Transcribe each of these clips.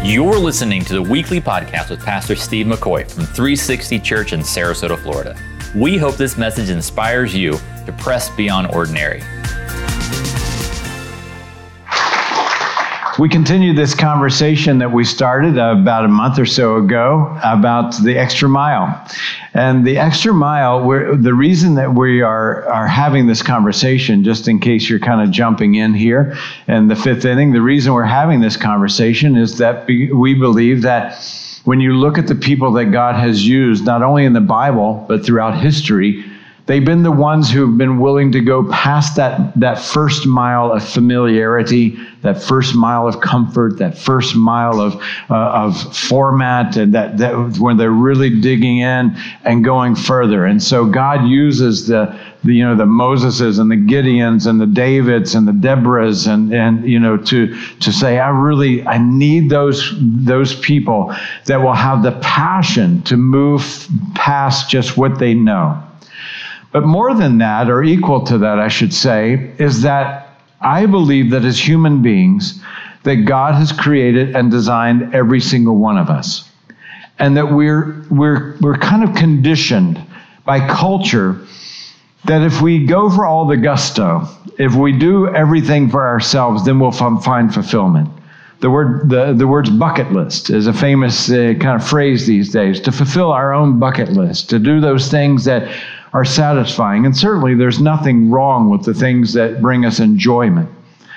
You're listening to the weekly podcast with Pastor Steve McCoy from 360 Church in Sarasota, Florida. We hope this message inspires you to press beyond ordinary. We continue this conversation that we started about a month or so ago about the extra mile. And the extra mile, the reason that we are having this conversation, just in case you're kind of jumping in here in the fifth inning, the reason we're having this conversation is that we believe that when you look at the people that God has used, not only in the Bible, but throughout history, they've been the ones who've been willing to go past that first mile of familiarity, that first mile of comfort, that first mile of format, and that when they're really digging in and going further. And so God uses the Moseses and the Gideons and the Davids and the Deborahs and to say, I need those people that will have the passion to move past just what they know. But more than that, or equal to that, I should say, is that I believe that as human beings, that God has created and designed every single one of us. And that we're kind of conditioned by culture that if we go for all the gusto, if we do everything for ourselves, then we'll find fulfillment. The words bucket list is a famous kind of phrase these days, to fulfill our own bucket list, to do those things that are satisfying. And certainly there's nothing wrong with the things that bring us enjoyment.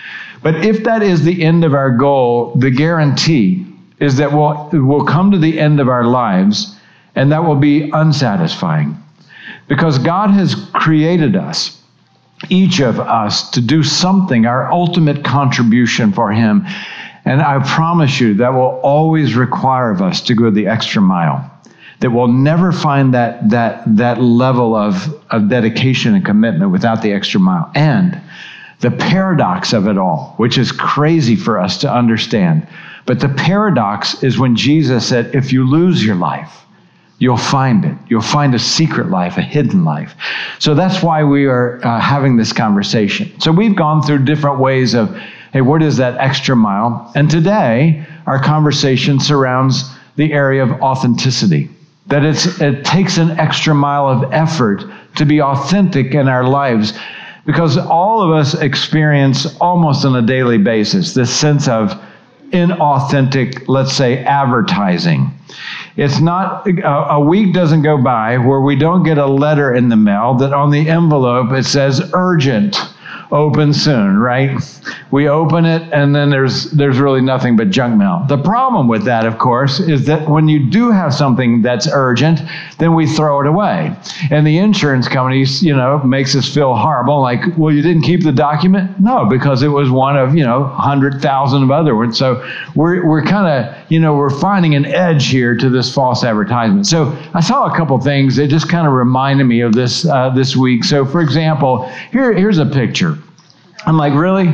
But if that is the end of our goal, the guarantee is that we'll come to the end of our lives and that will be unsatisfying. Because God has created us, each of us, to do something, our ultimate contribution for Him. And I promise you that will always require of us to go the extra mile. That we'll never find that level of dedication and commitment without the extra mile. And the paradox of it all, which is crazy for us to understand, but the paradox is when Jesus said, if you lose your life, you'll find it. You'll find a secret life, a hidden life. So that's why we are having this conversation. So we've gone through different ways of, hey, what is that extra mile? And today, our conversation surrounds the area of authenticity. That it takes an extra mile of effort to be authentic in our lives, because all of us experience almost on a daily basis this sense of inauthentic, let's say, advertising. It's not, a week doesn't go by where we don't get a letter in the mail that on the envelope it says urgent, open soon, right? We open it and then there's really nothing but junk mail. The problem with that, of course, is that when you do have something that's urgent, then we throw it away. And the insurance companies, makes us feel horrible, like, well, you didn't keep the document? No, because it was one of, 100,000 of other ones. So we're kind of, we're finding an edge here to this false advertisement. So I saw a couple things that just kind of reminded me of this this week. So for example, here's a picture. I'm like, really?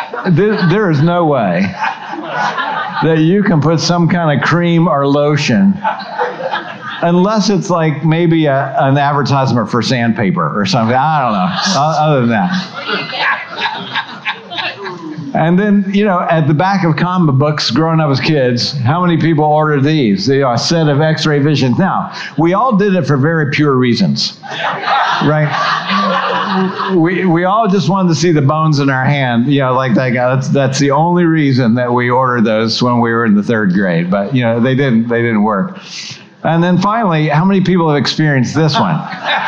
There is no way that you can put some kind of cream or lotion, unless it's like maybe an advertisement for sandpaper or something. I don't know, other than that. And then, at the back of comic books, growing up as kids, how many people ordered these? A set of X-ray visions. Now, we all did it for very pure reasons, right? We all just wanted to see the bones in our hand, like that guy. That's the only reason that we ordered those when we were in the third grade. But, they didn't work. And then finally, how many people have experienced this one?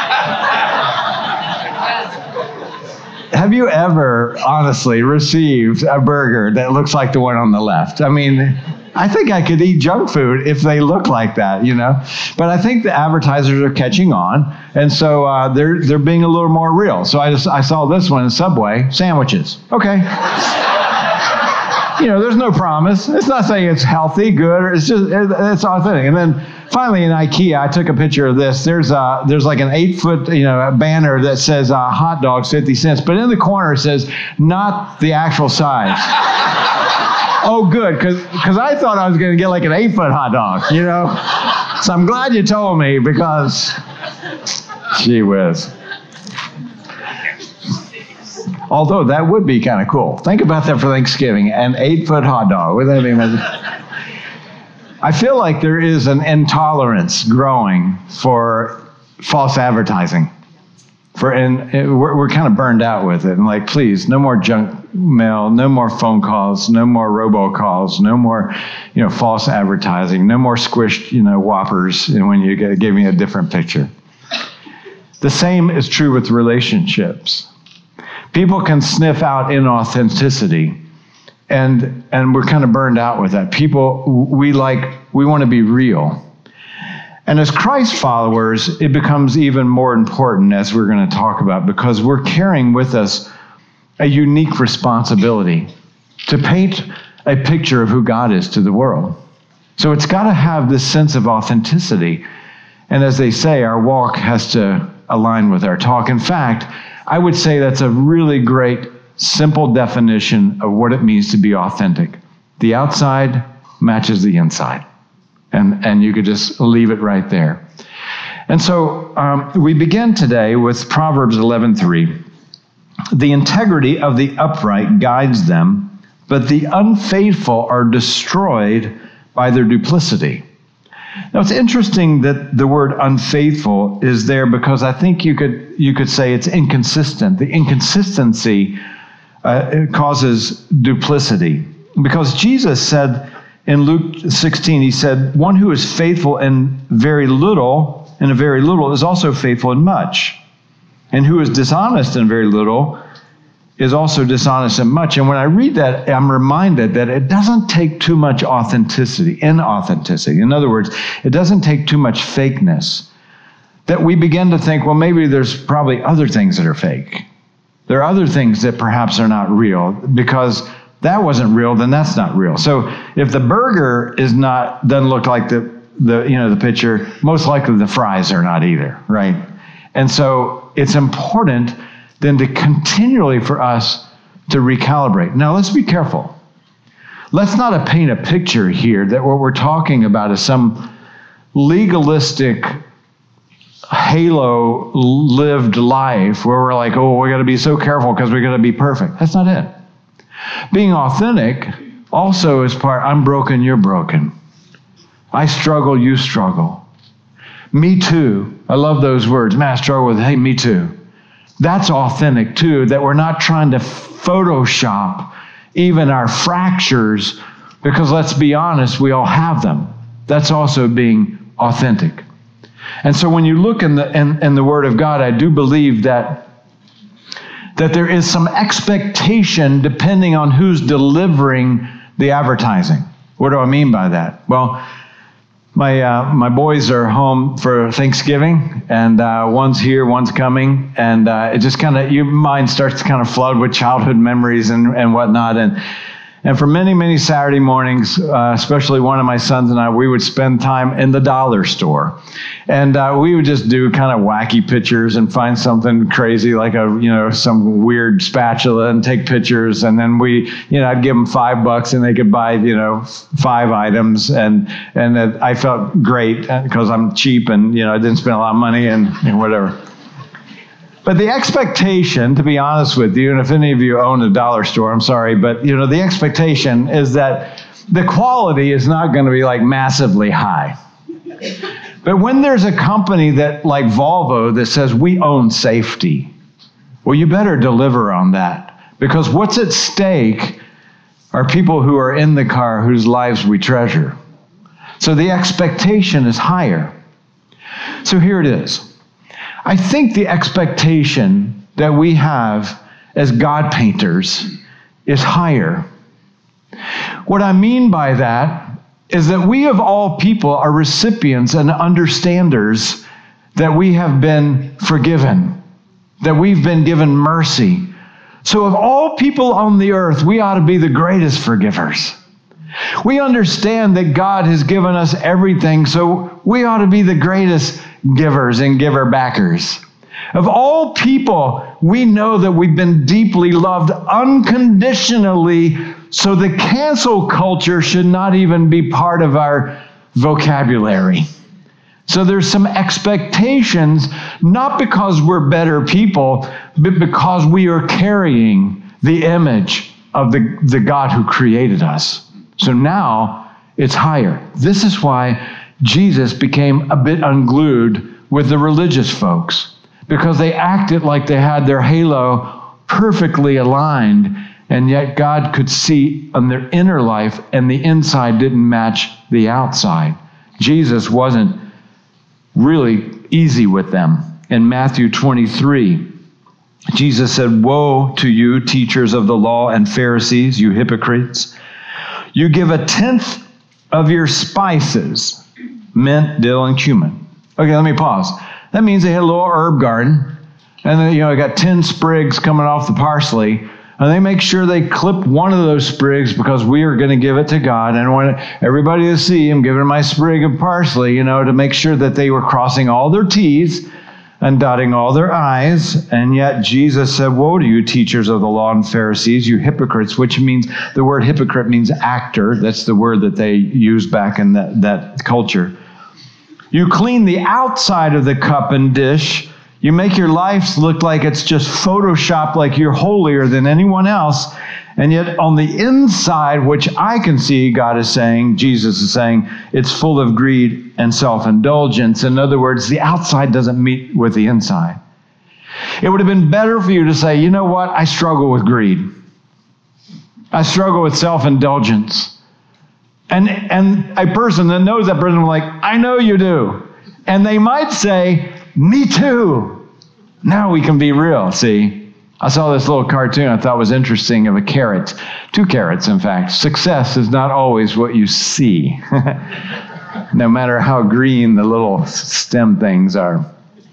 Have you ever, honestly, received a burger that looks like the one on the left? I mean, I think I could eat junk food if they look like that, But I think the advertisers are catching on, and so they're being a little more real. So I saw this one in Subway, sandwiches. Okay. There's no promise. It's not saying it's healthy, good, or it's authentic. And then finally in IKEA, I took a picture of this. There's like an 8-foot, banner that says hot dogs 50 cents, but in the corner it says not the actual size. Oh, good, because I thought I was going to get like an 8-foot hot dog, So I'm glad you told me, because gee whiz. Although that would be kind of cool. Think about that for Thanksgiving, an 8-foot hot dog. Wouldn't that be amazing? I feel like there is an intolerance growing for false advertising. We're kind of burned out with it. And like, please, no more junk mail, no more phone calls, no more robocalls, no more, false advertising, no more squished, whoppers when you give me a different picture. The same is true with relationships. People can sniff out inauthenticity, and we're kind of burned out with that. People, we want to be real. And as Christ followers, it becomes even more important, as we're going to talk about, because we're carrying with us a unique responsibility to paint a picture of who God is to the world. So it's got to have this sense of authenticity. And as they say, our walk has to align with our talk. In fact, I would say that's a really great, simple definition of what it means to be authentic. The outside matches the inside. And you could just leave it right there. And so we begin today with Proverbs 11:3. The integrity of the upright guides them, but the unfaithful are destroyed by their duplicity. Now it's interesting that the word unfaithful is there because I think you could say it's inconsistent. The inconsistency causes duplicity. Because Jesus said, in Luke 16, he said, one who is faithful in a very little is also faithful in much. And who is dishonest in very little is also dishonest in much. And when I read that, I'm reminded that it doesn't take too much inauthenticity. In other words, it doesn't take too much fakeness. That we begin to think, well, maybe there's probably other things that are fake. There are other things that perhaps are not real, because that wasn't real, then that's not real. So if the burger doesn't look like the picture, most likely the fries are not either, right? And so it's important then to continually for us to recalibrate. Now let's be careful. Let's not paint a picture here that what we're talking about is some legalistic halo lived life where we're like, oh, we got to be so careful because we got to be perfect. That's not it. Being authentic also is I'm broken, you're broken. I struggle, you struggle. Me too. I love those words. Man, I struggle with, hey, me too. That's authentic too, that we're not trying to Photoshop even our fractures, because let's be honest, we all have them. That's also being authentic. And so when you look in the Word of God, I do believe that there is some expectation depending on who's delivering the advertising. What do I mean by that? Well, my boys are home for Thanksgiving, and one's here, one's coming, and it just kind of, your mind starts to kind of flood with childhood memories and whatnot. And for many, many Saturday mornings, especially one of my sons and I, we would spend time in the dollar store. And we would just do kind of wacky pictures and find something crazy like some weird spatula and take pictures. And then I'd give them $5 and they could buy, 5 items. And I felt great because I'm cheap and, I didn't spend a lot of money and whatever. But the expectation, to be honest with you, and if any of you own a dollar store, I'm sorry, but the expectation is that the quality is not going to be like massively high. But when there's a company that like Volvo that says we own safety, well, you better deliver on that, because what's at stake are people who are in the car whose lives we treasure. So the expectation is higher. So here it is. I think the expectation that we have as God painters is higher. What I mean by that is that we of all people are recipients and understanders that we have been forgiven, that we've been given mercy. So of all people on the earth, we ought to be the greatest forgivers. We understand that God has given us everything, so we ought to be the greatest givers and giver backers. Of all people, we know that we've been deeply loved unconditionally, so the cancel culture should not even be part of our vocabulary. So there's some expectations, not because we're better people, but because we are carrying the image of the God who created us. So now it's higher. This is why Jesus became a bit unglued with the religious folks, because they acted like they had their halo perfectly aligned, and yet God could see on their inner life, and the inside didn't match the outside. Jesus wasn't really easy with them. In Matthew 23, Jesus said, "Woe to you, teachers of the law and Pharisees, you hypocrites! You give 1/10 of your spices, mint, dill, and cumin." Okay, let me pause. That means they had a little herb garden, and then, I got 10 sprigs coming off the parsley, and they make sure they clip one of those sprigs because we are going to give it to God. And I want everybody to see I'm giving my sprig of parsley, to make sure that they were crossing all their T's and dotting all their I's. And yet Jesus said, "Woe to you, teachers of the law and Pharisees, you hypocrites," which means, the word hypocrite means actor. That's the word that they used back in that culture. "You clean the outside of the cup and dish. You make your lives look like it's just Photoshopped, like you're holier than anyone else. And yet on the inside, which I can see, God is saying, Jesus is saying, it's full of greed and self-indulgence." In other words, the outside doesn't meet with the inside. It would have been better for you to say, "You know what? I struggle with greed. I struggle with self-indulgence." And a person that knows that person will be like, "I know you do." And they might say, "Me too." Now we can be real, see? I saw this little cartoon I thought was interesting of a carrot. 2 carrots, in fact. Success is not always what you see, no matter how green the little stem things are.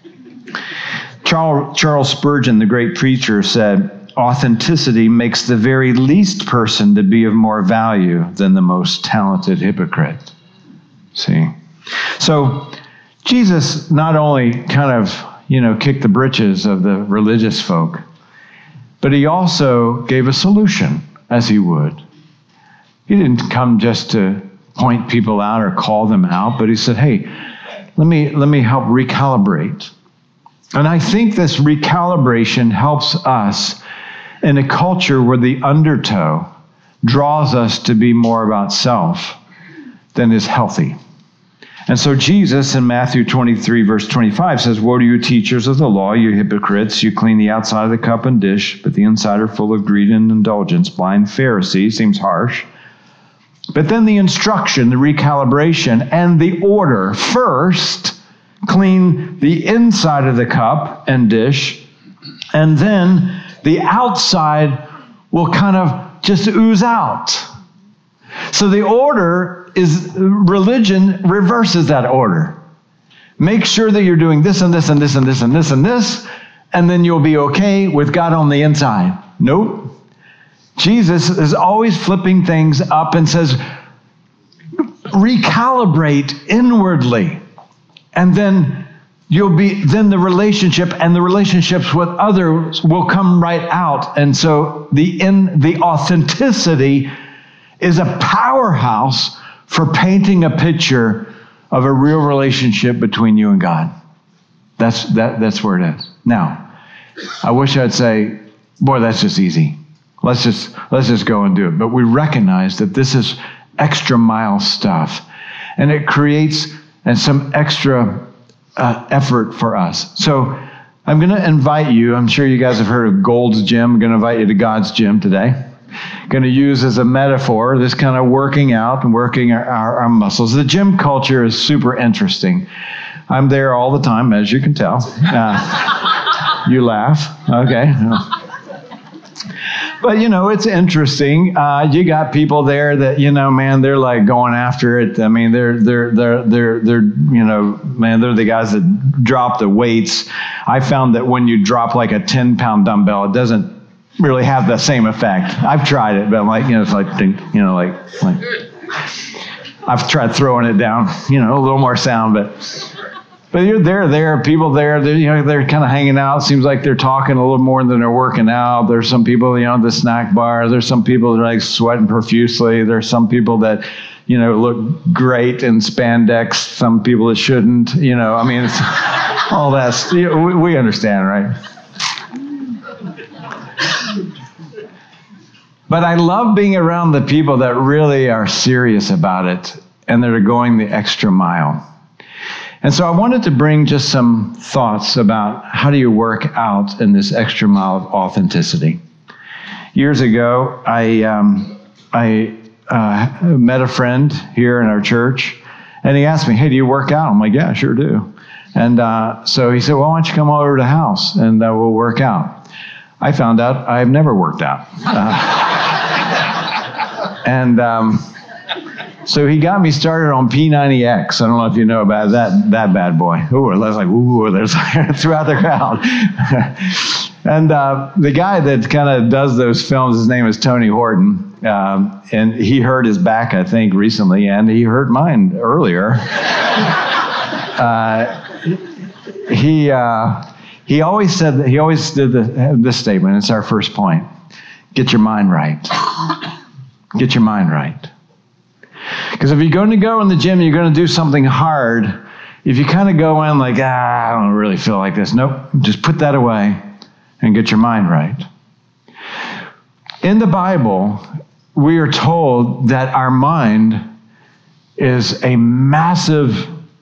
Charles Spurgeon, the great preacher, said, "Authenticity makes the very least person to be of more value than the most talented hypocrite." See? So Jesus not only kind of, kicked the britches of the religious folk, but he also gave a solution, as he would. He didn't come just to point people out or call them out, but he said, "Hey, let me help recalibrate." And I think this recalibration helps us in a culture where the undertow draws us to be more about self than is healthy. And so Jesus in Matthew 23, verse 25 says, "Woe to you, teachers of the law, you hypocrites! You clean the outside of the cup and dish, but the inside are full of greed and indulgence." Blind Pharisee, seems harsh. But then the instruction, the recalibration, and the order. First, clean the inside of the cup and dish, and then the outside will kind of just ooze out. So the order is, religion reverses that order. Make sure that you're doing this and this and this and this and this and this, and then you'll be okay with God on the inside. Nope. Jesus is always flipping things up and says, recalibrate inwardly. And then then the relationship and the relationships with others will come right out. And so the authenticity is a powerhouse for painting a picture of a real relationship between you and God. That's where it is. Now, I wish I'd say, boy, that's just easy. Let's just go and do it. But we recognize that this is extra mile stuff, and it creates some extra effort for us. So I'm going to invite you. I'm sure you guys have heard of Gold's Gym. I'm going to invite you to God's Gym today. Going to use as a metaphor this kind of working out and working our muscles. The gym culture is super interesting. I'm there all the time, as you can tell. You laugh. Okay. But, it's interesting. You got people there that, man, they're like going after it. I mean, they're they're the guys that drop the weights. I found that when you drop like a 10-pound dumbbell, it doesn't really have the same effect. I've tried it, but I'm like, it's like, like I've tried throwing it down, a little more sound, but there are people there, they're kind of hanging out. Seems like they're talking a little more than they're working out. There's some people, at the snack bar. There's some people that are like sweating profusely. There's some people that, look great in spandex. Some people that shouldn't, it's all that. We understand, right? But I love being around the people that really are serious about it and that are going the extra mile. And so I wanted to bring just some thoughts about how do you work out in this extra mile of authenticity. Years ago, I met a friend here in our church, and he asked me, "Hey, do you work out?" I'm like, "Yeah, I sure do." And so he said, "Well, why don't you come over to the house and we'll work out?" I found out I've never worked out. So he got me started on P90X. I don't know if you know about that bad boy. Ooh, I was like, ooh, there's throughout the crowd. And the guy that kind of does those films, his name is Tony Horton. And he hurt his back, I think, recently, and he hurt mine earlier. He always said that, he always did this statement. It's our first point. Get your mind right. Get your mind right. Because if you're going to go in the gym, you're going to do something hard. If you kind of go in like, I don't really feel like this. Nope, just put that away and get your mind right. In the Bible, we are told that our mind is a massive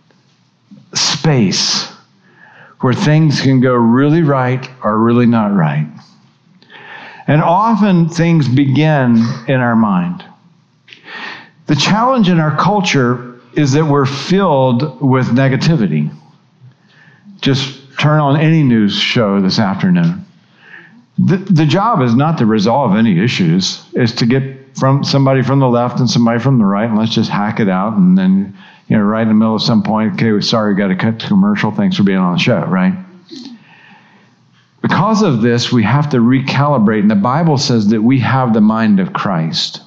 space where things can go really right or really not right. And often things begin in our mind. The challenge in our culture is that we're filled with negativity. Just turn on any news show this afternoon. The job is not to resolve any issues. It's to get from somebody from the left and somebody from the right, and let's just hack it out. And then, right in the middle of some point, okay, sorry, we got to cut to commercial. Thanks for being on the show, right? Because of this, we have to recalibrate. And the Bible says that we have the mind of Christ.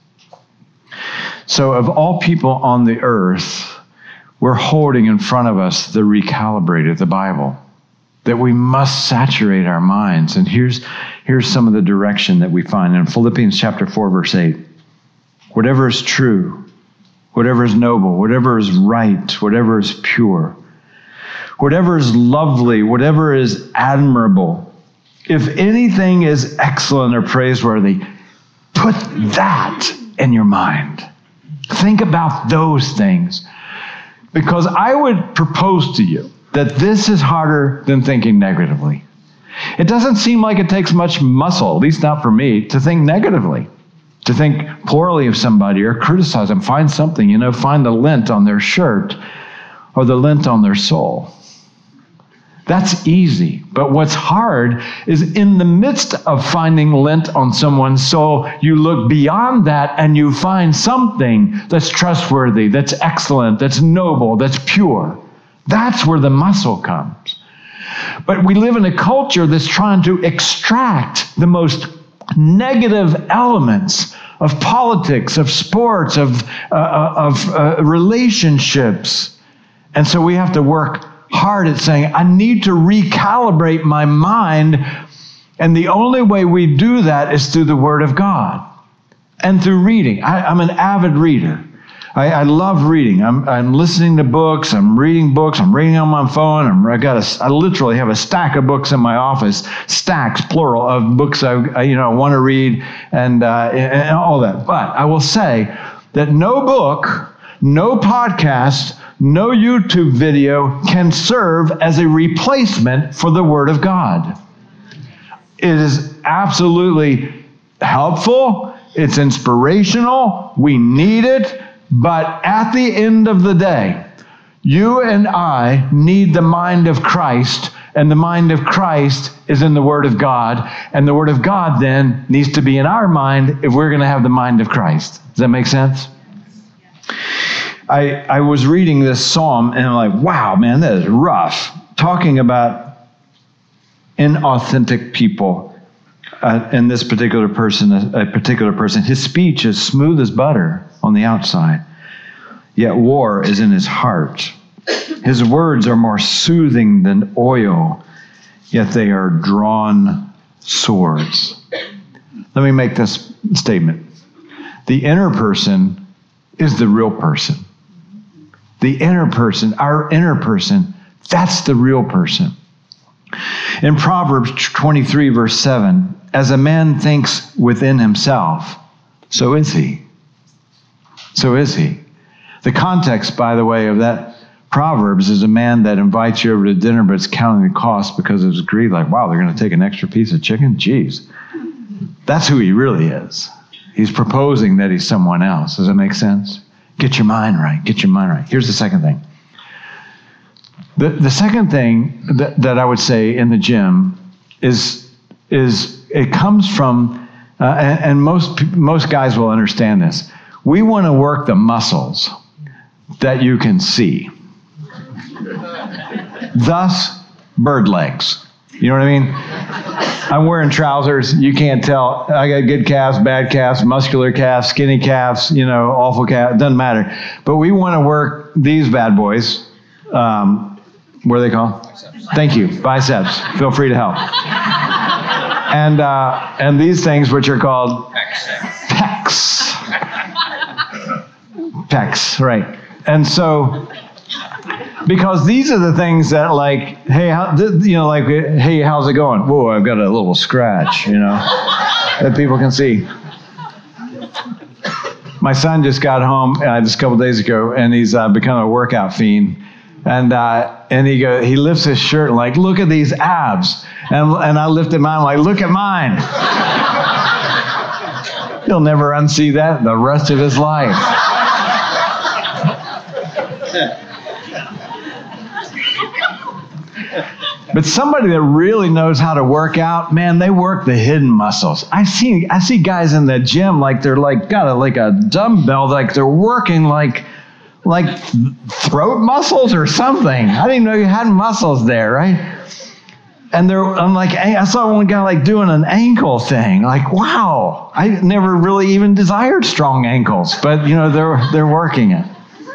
So of all people on the earth, we're holding in front of us the recalibrated, the Bible, that we must saturate our minds. And here's some of the direction that we find in Philippians chapter 4, verse 8. Whatever is true, whatever is noble, whatever is right, whatever is pure, whatever is lovely, whatever is admirable, if anything is excellent or praiseworthy, put that in your mind. Think about those things. Because I would propose to you that this is harder than thinking negatively. It doesn't seem like it takes much muscle, at least not for me, to think negatively, to think poorly of somebody or criticize them. Find something, find the lint on their shirt or the lint on their soul. That's easy. But what's hard is in the midst of finding lint on someone's soul, you look beyond that and you find something that's trustworthy, that's excellent, that's noble, that's pure. That's where the muscle comes. But we live in a culture that's trying to extract the most negative elements of politics, of sports, of relationships. And so we have to work hard at saying, I need to recalibrate my mind. And the only way we do that is through the Word of God and through reading. I'm an avid reader. I love reading. I'm listening to books. I'm reading books. I'm reading on my phone. I literally have a stack of books in my office, stacks, plural, of books I want to read and all that. But I will say that no book, no podcast, no YouTube video can serve as a replacement for the Word of God. It is absolutely helpful. It's inspirational. We need it. But at the end of the day, you and I need the mind of Christ, and the mind of Christ is in the Word of God, and the Word of God then needs to be in our mind if we're going to have the mind of Christ. Does that make sense? I was reading this psalm, and I'm like, wow, man, that is rough. Talking about inauthentic people. And this particular person, his speech is smooth as butter on the outside, yet war is in his heart. His words are more soothing than oil, yet they are drawn swords. Let me make this statement. The inner person is the real person. The inner person, our inner person, that's the real person. In Proverbs 23, verse 7, as a man thinks within himself, so is he. So is he. The context, by the way, of that Proverbs is a man that invites you over to dinner, but it's counting the cost because of his greed. Like, wow, they're going to take an extra piece of chicken? Jeez. That's who he really is. He's proposing that he's someone else. Does that make sense? Get your mind right. Get your mind right. Here's the second thing. The second thing that I would say in the gym is it comes from, and most guys will understand this. We want to work the muscles that you can see. Thus, bird legs. You know what I mean? I'm wearing trousers. You can't tell. I got good calves, bad calves, muscular calves, skinny calves, awful calves. It doesn't matter. But we want to work these bad boys. What are they called? Biceps. Thank you. Biceps. Feel free to help. And these things, which are called pecs. Pecs, right. And so, because these are the things that hey, hey, how's it going? Whoa, I've got a little scratch, that people can see. My son just got home just a couple days ago, and he's become a workout fiend. And he lifts his shirt and look at these abs. And I lifted mine, look at mine. He'll never unsee that the rest of his life. But somebody that really knows how to work out, man, they work the hidden muscles. I see guys in the gym they're got a dumbbell, they're working like throat muscles or something. I didn't know you had muscles there, right? And I saw one guy doing an ankle thing. Wow, I never really even desired strong ankles, but they're working it.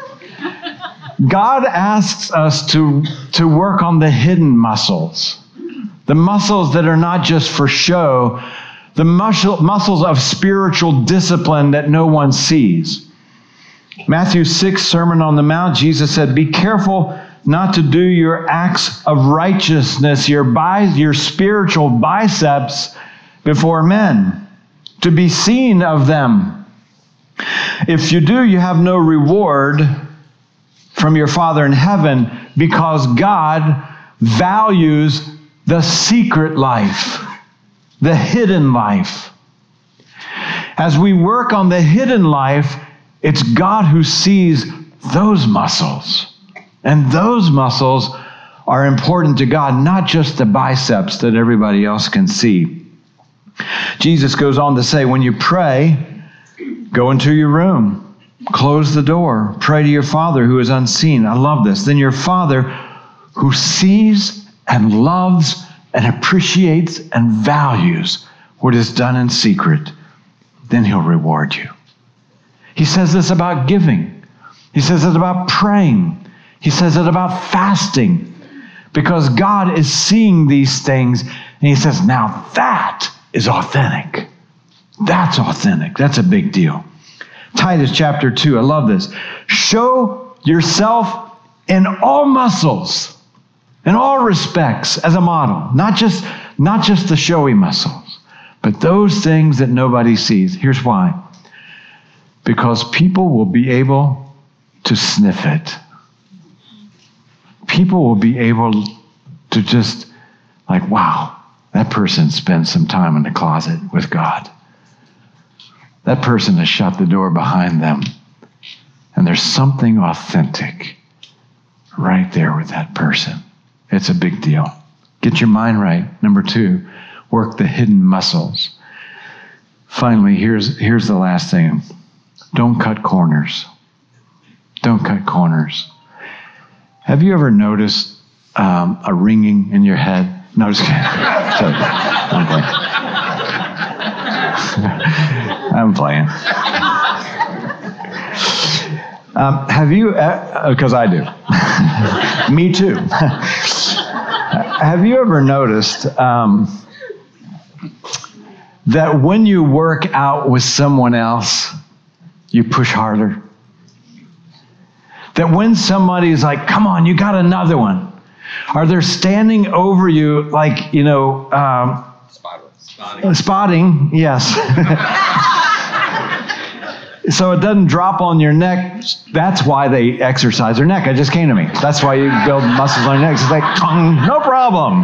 God asks us to work on the hidden muscles, the muscles that are not just for show, the muscles of spiritual discipline that no one sees. Matthew 6, Sermon on the Mount, Jesus said, be careful not to do your acts of righteousness, your spiritual biceps before men, to be seen of them. If you do, you have no reward from your Father in heaven, because God values the secret life, the hidden life. As we work on the hidden life, it's God who sees those muscles. And those muscles are important to God, not just the biceps that everybody else can see. Jesus goes on to say, when you pray, go into your room. Close the door. Pray to your Father who is unseen. I love this. Then your Father who sees and loves and appreciates and values what is done in secret, then he'll reward you. He says this about giving. He says it about praying. He says it about fasting. Because God is seeing these things, and he says, now that is authentic. That's authentic. That's a big deal. Titus chapter 2, I love this. Show yourself in all muscles, in all respects, as a model. Not just the showy muscles, but those things that nobody sees. Here's why. Because people will be able to sniff it. People will be able to just wow, that person spends some time in the closet with God. That person has shut the door behind them. And there's something authentic right there with that person. It's a big deal. Get your mind right. Number 2, work the hidden muscles. Finally, here's the last thing. Don't cut corners. Don't cut corners. Have you ever noticed a ringing in your head? No, just kidding. I'm playing. Have you, because I do. Me too. Have you ever noticed that when you work out with someone else, you push harder? That when somebody's like, come on, you got another one. Are they standing over you like, spotting, yes. So it doesn't drop on your neck. That's why they exercise their neck. It just came to me. That's why you build muscles on your neck. It's like, no problem.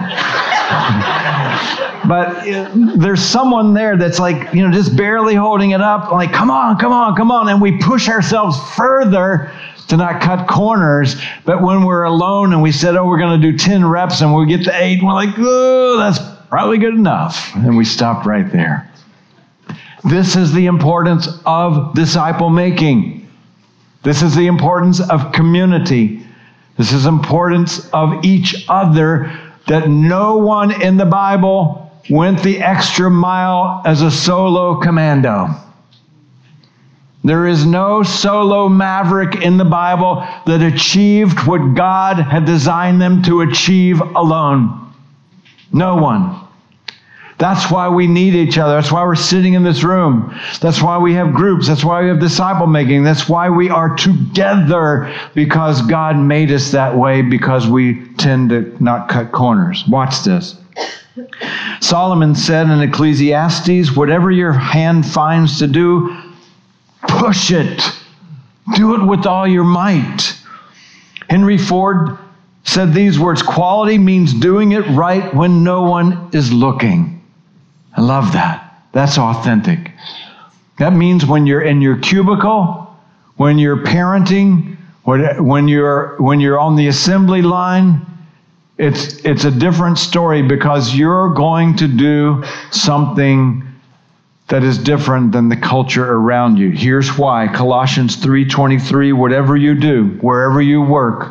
But there's someone there that's like, just barely holding it up. Like, come on, come on, come on. And we push ourselves further to not cut corners. But when we're alone and we said, we're going to do 10 reps and we get to 8, we're like, that's probably good enough. And we stop right there. This is the importance of disciple making. This is the importance of community. This is the importance of each other, that no one in the Bible went the extra mile as a solo commando. There is no solo maverick in the Bible that achieved what God had designed them to achieve alone. No one. That's why we need each other. That's why we're sitting in this room. That's why we have groups. That's why we have disciple making. That's why we are together, because God made us that way, because we tend to not cut corners. Watch this. Solomon said in Ecclesiastes, whatever your hand finds to do, push it. Do it with all your might. Henry Ford said these words, quality means doing it right when no one is looking. I love that. That's authentic. That means when you're in your cubicle, when you're parenting, when you're on the assembly line, it's a different story, because you're going to do something that is different than the culture around you. Here's why. Colossians 3:23, whatever you do, wherever you work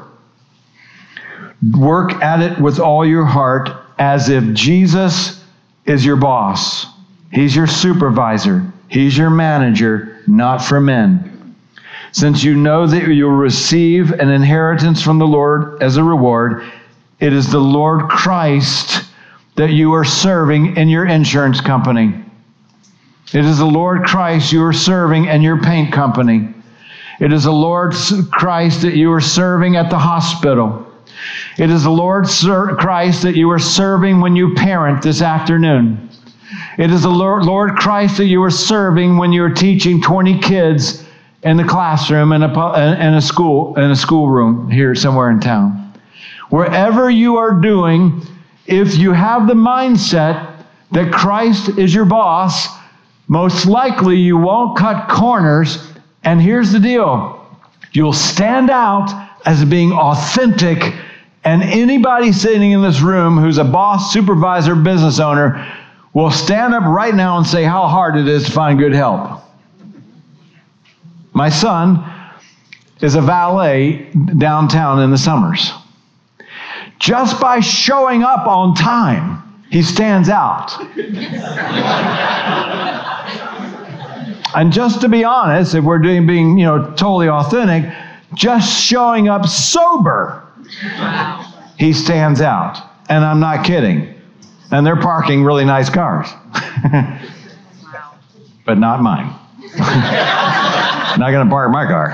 at it with all your heart, as if Jesus is your boss. He's your supervisor. He's your manager, not for men. Since you know that you'll receive an inheritance from the Lord as a reward, it is the Lord Christ that you are serving in your insurance company. It is the Lord Christ you are serving in your paint company. It is the Lord Christ that you are serving at the hospital. It is the Lord Christ that you are serving when you parent this afternoon. It is the Lord Christ that you are serving when you're teaching 20 kids in the classroom in a schoolroom here somewhere in town. Wherever you are doing, if you have the mindset that Christ is your boss, most likely you won't cut corners. And here's the deal. You'll stand out as being authentic. And anybody sitting in this room who's a boss, supervisor, business owner will stand up right now and say how hard it is to find good help. My son is a valet downtown in the summers. Just by showing up on time, he stands out. And just to be honest, if we're being totally authentic, just showing up sober, wow, he stands out. And I'm not kidding. And they're parking really nice cars. Wow. But not mine. Not going to park my car.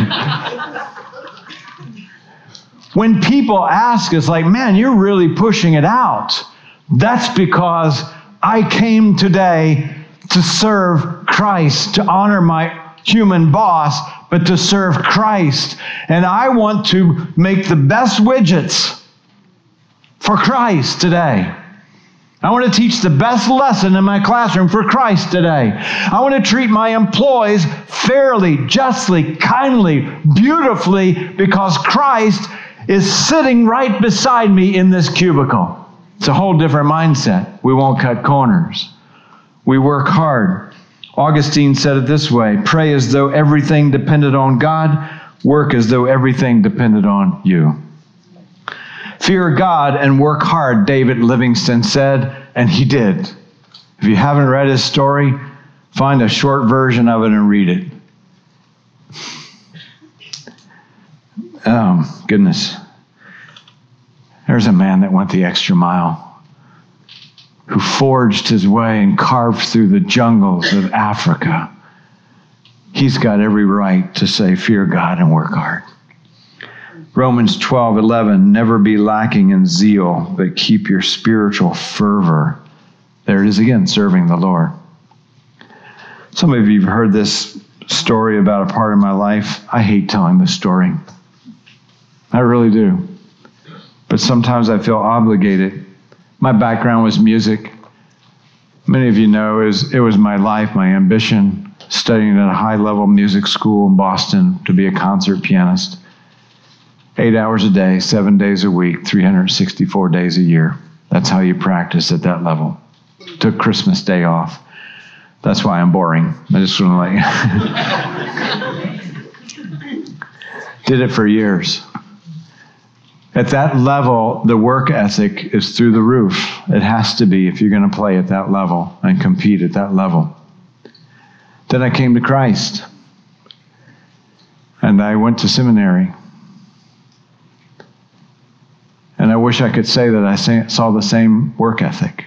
When people ask us, like, man, you're really pushing it out, that's because I came today to serve Christ, to honor my human boss, but to serve Christ. And I want to make the best widgets for Christ today. I want to teach the best lesson in my classroom for Christ today. I want to treat my employees fairly, justly, kindly, beautifully, because Christ is sitting right beside me in this cubicle. It's a whole different mindset. We won't cut corners. We work hard. Augustine said it this way: pray as though everything depended on God, work as though everything depended on you. Fear God and work hard, David Livingston said, and he did. If you haven't read his story, find a short version of it and read it. Oh, goodness. There's a man that went the extra mile, who forged his way and carved through the jungles of Africa. He's got every right to say, fear God and work hard. Romans 12:11, never be lacking in zeal, but keep your spiritual fervor. There it is again, serving the Lord. Some of you have heard this story about a part of my life. I hate telling this story. I really do. But sometimes I feel obligated. My background was music. Many of you know it was my life, my ambition, studying at a high-level music school in Boston to be a concert pianist. 8 hours a day, 7 days a week, 364 days a year. That's how you practice at that level. Took Christmas Day off. That's why I'm boring. I just want to did it for years. At that level, the work ethic is through the roof. It has to be if you're going to play at that level and compete at that level. Then I came to Christ. And I went to seminary. And I wish I could say that I saw the same work ethic.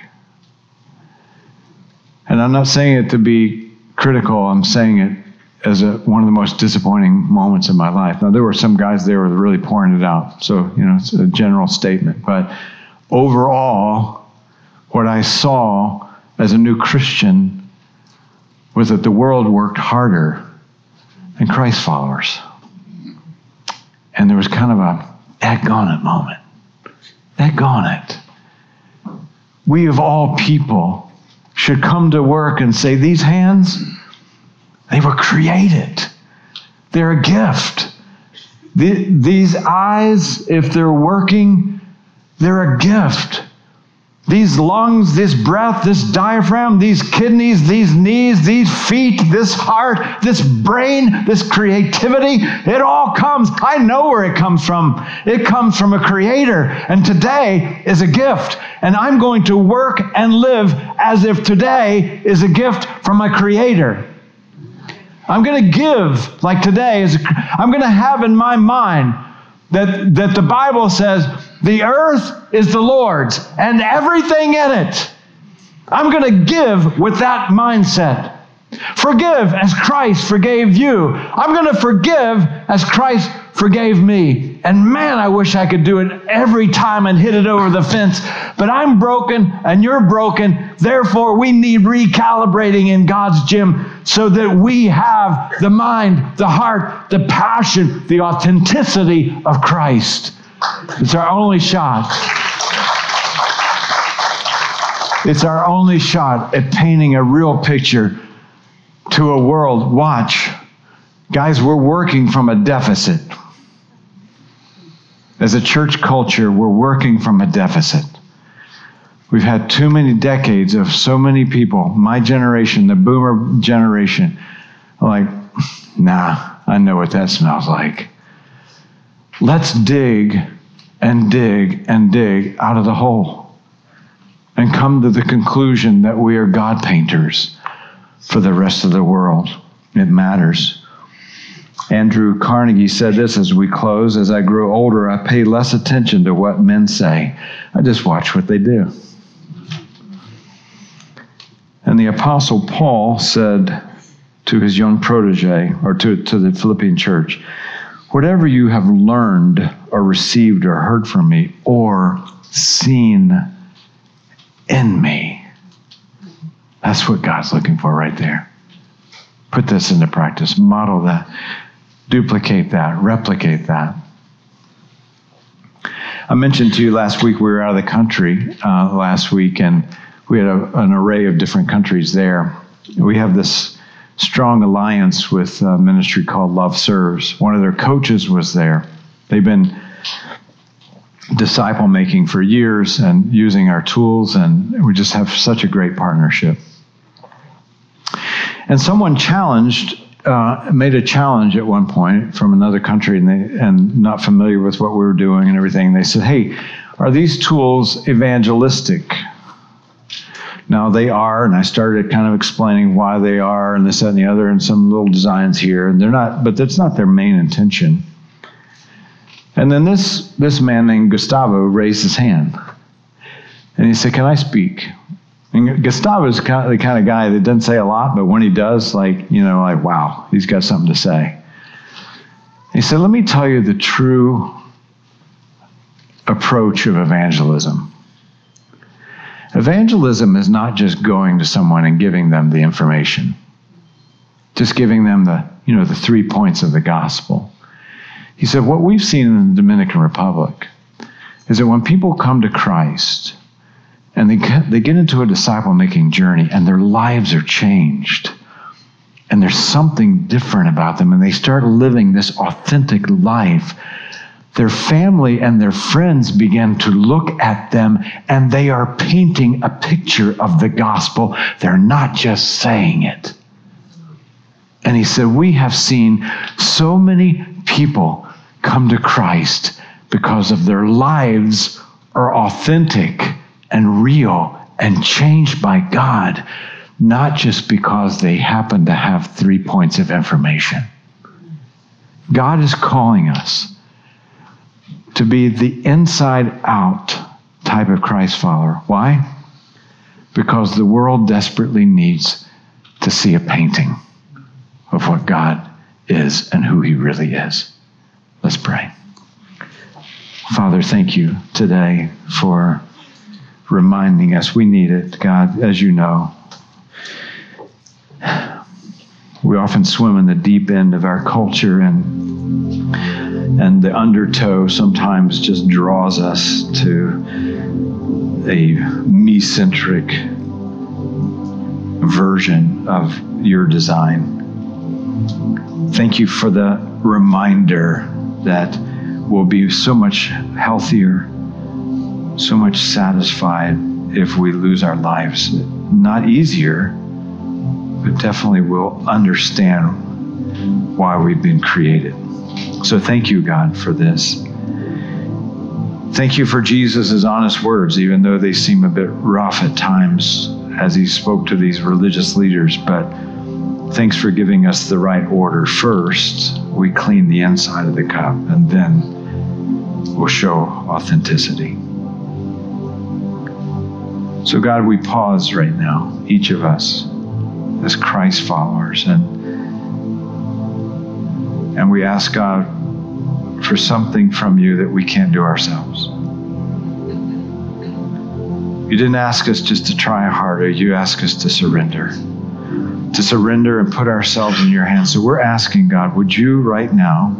And I'm not saying it to be critical. I'm saying it as one of the most disappointing moments of my life. Now, there were some guys there who were really pouring it out. So, it's a general statement. But overall, what I saw as a new Christian was that the world worked harder than Christ followers. And there was kind of a daggone it moment. Daggone it. We of all people should come to work and say, these hands, they were created. They're a gift. These eyes, if they're working, they're a gift. These lungs, this breath, this diaphragm, these kidneys, these knees, these feet, this heart, this brain, this creativity, it all comes. I know where it comes from. It comes from a creator. And today is a gift. And I'm going to work and live as if today is a gift from my creator. I'm going to give like today. I'm going to have in my mind that the Bible says the earth is the Lord's and everything in it. I'm going to give with that mindset. Forgive as Christ forgave you. I'm going to forgive as Christ forgave me. And man, I wish I could do it every time and hit it over the fence. But I'm broken and you're broken. Therefore, we need recalibrating in God's gym so that we have the mind, the heart, the passion, the authenticity of Christ. It's our only shot. It's our only shot at painting a real picture to a world. Watch. Guys, we're working from a deficit. As a church culture, we're working from a deficit. We've had too many decades of so many people, my generation, the boomer generation, like, nah, I know what that smells like. Let's dig and dig and dig out of the hole and come to the conclusion that we are God painters for the rest of the world. It matters. Andrew Carnegie said this as we close, as I grew older, I pay less attention to what men say. I just watch what they do. And the Apostle Paul said to his young protege, or to the Philippian church, whatever you have learned or received or heard from me or seen in me, that's what God's looking for right there. Put this into practice. Model that. Duplicate that. Replicate that. I mentioned to you last week we were out of the country last week, and we had an array of different countries there. We have this strong alliance with a ministry called Love Serves. One of their coaches was there. They've been disciple making for years and using our tools, and we just have such a great partnership. And someone made a challenge at one point from another country, and not familiar with what we were doing and everything. They said, hey, are these tools evangelistic? Now they are, and I started kind of explaining why they are, and this, that, and the other, and some little designs here, and they're not, but that's not their main intention. And then this man named Gustavo raised his hand, and he said, can I speak? And Gustavo is the kind of guy that doesn't say a lot, but when he does, like wow, he's got something to say. He said, let me tell you the true approach of evangelism. Evangelism is not just going to someone and giving them the information, just giving them the 3 points of the gospel. He said, what we've seen in the Dominican Republic is that when people come to Christ and they get into a disciple-making journey and their lives are changed and there's something different about them and they start living this authentic life, their family and their friends begin to look at them and they are painting a picture of the gospel. They're not just saying it. And he said, we have seen so many people come to Christ because of their lives are authentic and real and changed by God, not just because they happen to have 3 points of information. God is calling us to be the inside-out type of Christ follower. Why? Because the world desperately needs to see a painting of what God is and who he really is. Let's pray. Father, thank you today for reminding us we need it, God, as you know. We often swim in the deep end of our culture, and the undertow sometimes just draws us to a me-centric version of your design. Thank you for the reminder that we'll be so much healthier, so much satisfied if we lose our lives. Not easier, but definitely we'll understand why we've been created. So thank you, God, for this. Thank you for Jesus' honest words, even though they seem a bit rough at times as he spoke to these religious leaders. But thanks for giving us the right order. First, we clean the inside of the cup, and then we'll show authenticity. So God, we pause right now, each of us, as Christ followers, and we ask God for something from you that we can't do ourselves. You didn't ask us just to try harder. You asked us to surrender and put ourselves in your hands. So we're asking God, would you right now,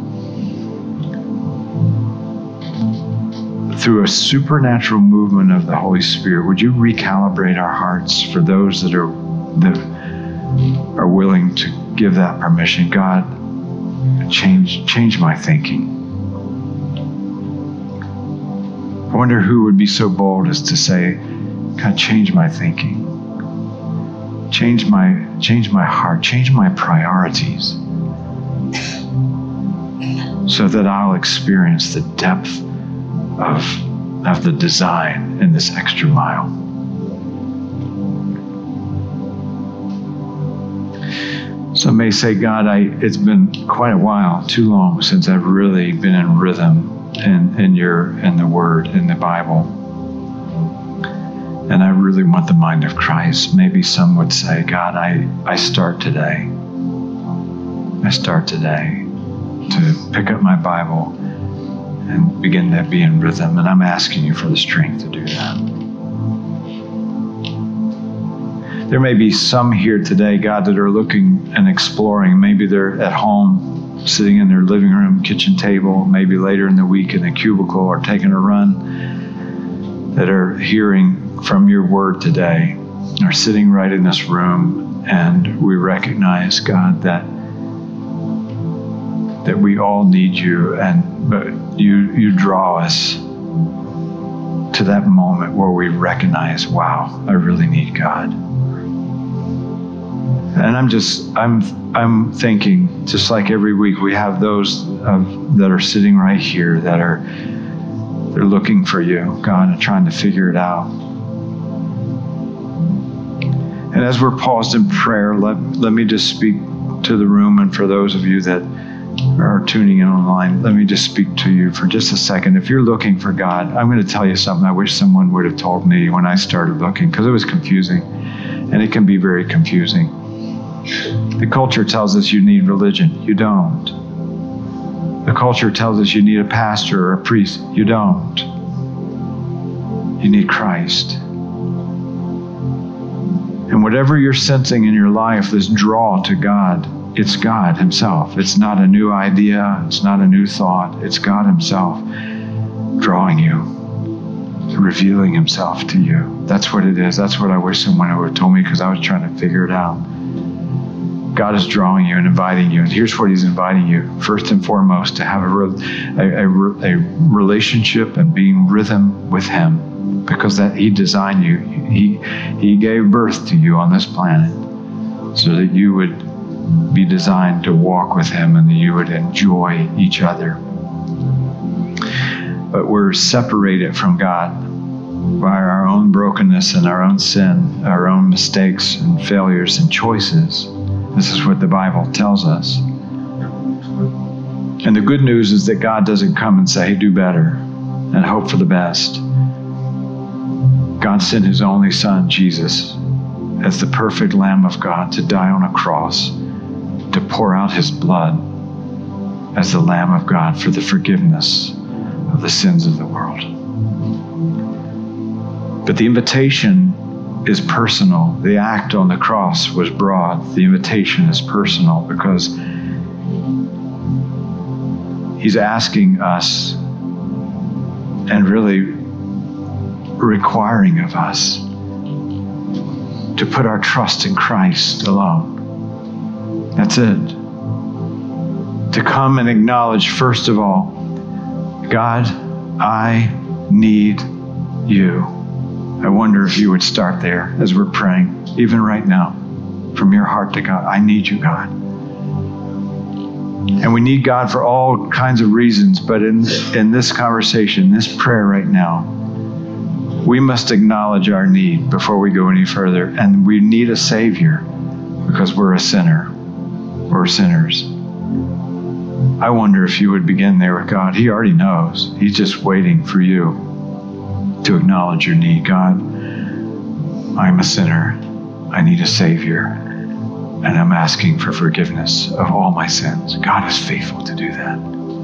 through a supernatural movement of the Holy Spirit, would you recalibrate our hearts for those that are willing to give that permission? God, change my thinking. I wonder who would be so bold as to say, God, change my thinking. Change my heart. Change my priorities so that I'll experience the depth of the design in this extra mile. Some may say, God, it's been quite a while, too long, since I've really been in rhythm in the Word, in the Bible. And I really want the mind of Christ. Maybe some would say, God, I start today. I start today to pick up my Bible and begin to be in rhythm. And I'm asking you for the strength to do that. There may be some here today, God, that are looking and exploring. Maybe they're at home, sitting in their living room, kitchen table, maybe later in the week in a cubicle or taking a run, that are hearing from your word today, are sitting right in this room, and we recognize, God, that we all need you, but you draw us to that moment where we recognize, wow, I really need God. And I'm thinking, just like every week, we have those that are sitting right here they're looking for you, God, and trying to figure it out. And as we're paused in prayer, let me just speak to the room, and for those of you that are tuning in online, let me just speak to you for just a second. If you're looking for God, I'm going to tell you something I wish someone would have told me when I started looking, because it was confusing, and it can be very confusing. The culture tells us you need religion. You don't. The culture tells us you need a pastor or a priest. You don't. You need Christ. And whatever you're sensing in your life, this draw to God, it's God Himself. It's not a new idea. It's not a new thought. It's God Himself drawing you, revealing Himself to you. That's what it is. That's what I wish someone would have told me, because I was trying to figure it out. God is drawing you and inviting you. And here's what He's inviting you. First and foremost, to have a relationship and be in rhythm with Him, because that He designed you. He gave birth to you on this planet so that you would be designed to walk with Him and that you would enjoy each other. But we're separated from God by our own brokenness and our own sin, our own mistakes and failures and choices. This is what the Bible tells us. And the good news is that God doesn't come and say, hey, do better and hope for the best. God sent His only Son, Jesus, as the perfect Lamb of God to die on a cross, to pour out His blood as the Lamb of God for the forgiveness of the sins of the world. But the invitation is personal. The act on the cross was broad. The invitation is personal, because He's asking us and really requiring of us to put our trust in Christ alone. That's it. To come and acknowledge, first of all, God, I need You. I wonder if you would start there as we're praying, even right now, from your heart to God. I need You, God. And we need God for all kinds of reasons, but in this conversation, this prayer right now, we must acknowledge our need before we go any further. And we need a Savior because we're a sinner. We're sinners. I wonder if you would begin there with God. He already knows. He's just waiting for you to acknowledge your need. God, I'm a sinner. I need a Savior. And I'm asking for forgiveness of all my sins. God is faithful to do that.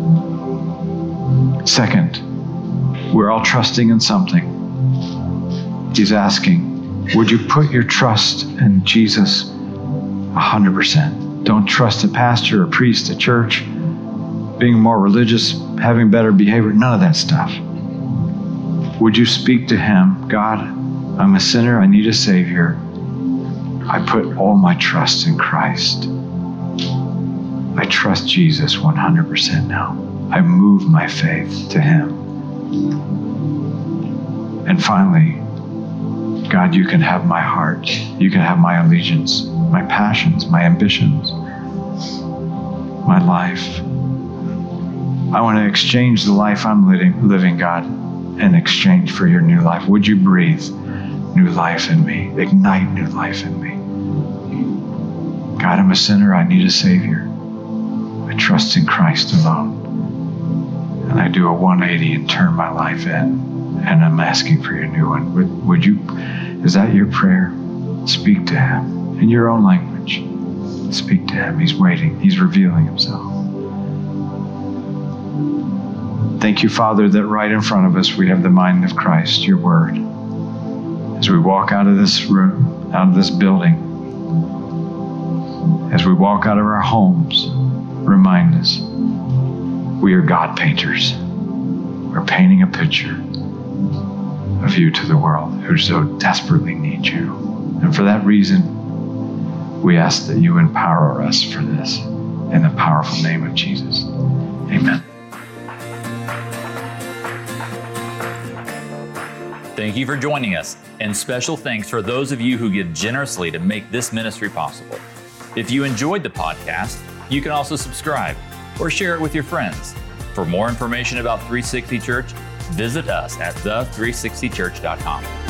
Second, we're all trusting in something. He's asking, would you put your trust in Jesus 100%? Don't trust a pastor, a priest, a church, being more religious, having better behavior, none of that stuff. Would you speak to Him? God, I'm a sinner. I need a Savior. I put all my trust in Christ. I trust Jesus 100% now. I move my faith to Him. And finally, God, You can have my heart. You can have my allegiance, my passions, my ambitions, my life. I want to exchange the life I'm living, God, in exchange for Your new life. Would You breathe new life in me? Ignite new life in me. God, I'm a sinner. I need a Savior. I trust in Christ alone. And I do a 180 and turn my life in. And I'm asking for Your new one. Would you, is that your prayer? Speak to Him in your own language. Speak to Him. He's waiting. He's revealing Himself. Thank You, Father, that right in front of us we have the mind of Christ, Your Word. As we walk out of this room, out of this building, as we walk out of our homes, remind us we are God painters. We're painting a picture of You to the world who so desperately need You. And for that reason, we ask that You empower us for this in the powerful name of Jesus. Amen. Thank you for joining us, and special thanks for those of you who give generously to make this ministry possible. If you enjoyed the podcast, you can also subscribe or share it with your friends. For more information about 360 Church, visit us at the360church.com.